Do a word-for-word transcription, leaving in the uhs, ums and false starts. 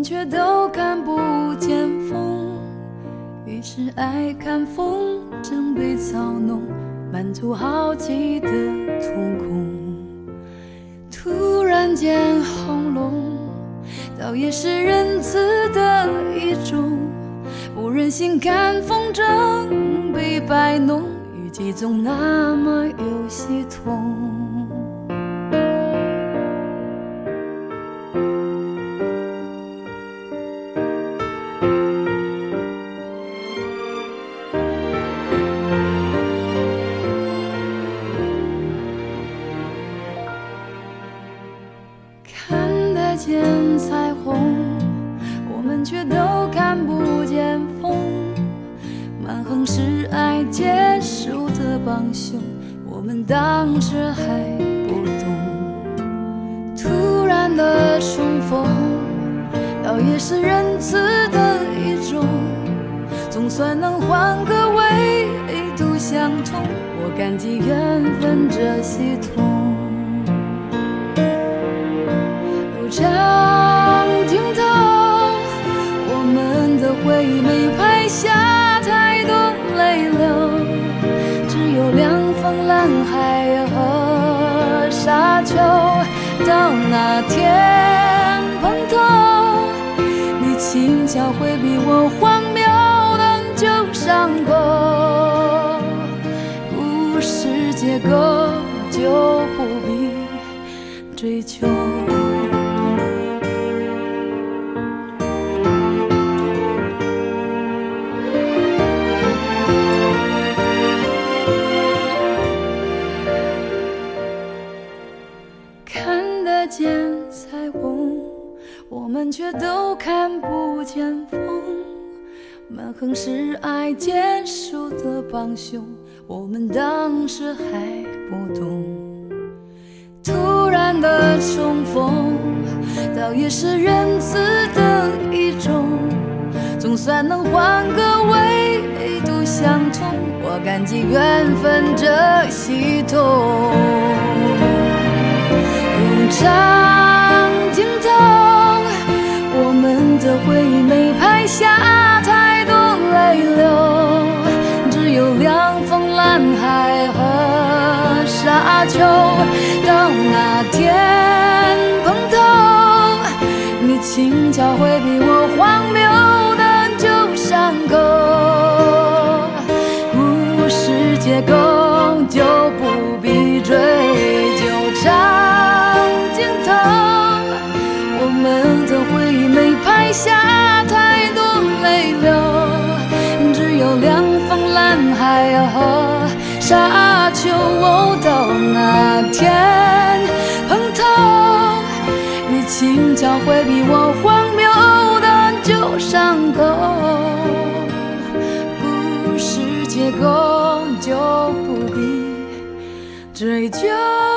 却都看不见风，于是爱看风筝被操弄，满足好奇的瞳孔。突然间轰隆，倒也是仁慈的一种，不忍心看风筝被摆弄，语气总那么有系统。看得见彩虹，我们却都看不见风，蛮横是爱结束的帮凶，我们当时还不懂。突然的重逢，倒也是仁慈的一种，总算能换个维度相同，我感激缘分这系统。路长尽头，我们的回忆没拍下太多泪流，只有凉风、蓝海和沙丘。到那天碰头，你轻巧回避我荒谬的旧伤口，故事结构就不必追求。看得见彩虹，我们却都看不见风，蛮横是爱结束的帮凶，我们当时还不懂。突然的重逢，倒也是仁慈的一种，总算能换个维度相同，我感激缘分这系统。路长尽头，我们的回忆没拍下太多泪流，只有凉风、蓝海和沙丘。到那天碰头，你轻巧回避我荒谬的旧伤口，故事结构就不必追究长尽头，我们的回忆没拍下太多泪流，只有凉风、蓝海和沙丘。到那天碰头，你轻巧回避我荒谬的旧伤口，故事结构就不必追究。